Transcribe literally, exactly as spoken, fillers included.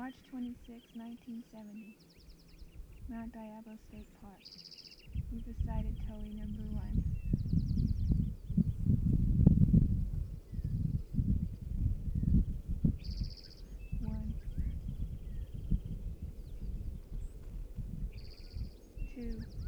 March twenty-sixth, nineteen seventy. Mount Diablo State Park. We've decided Toei number one. One. Two.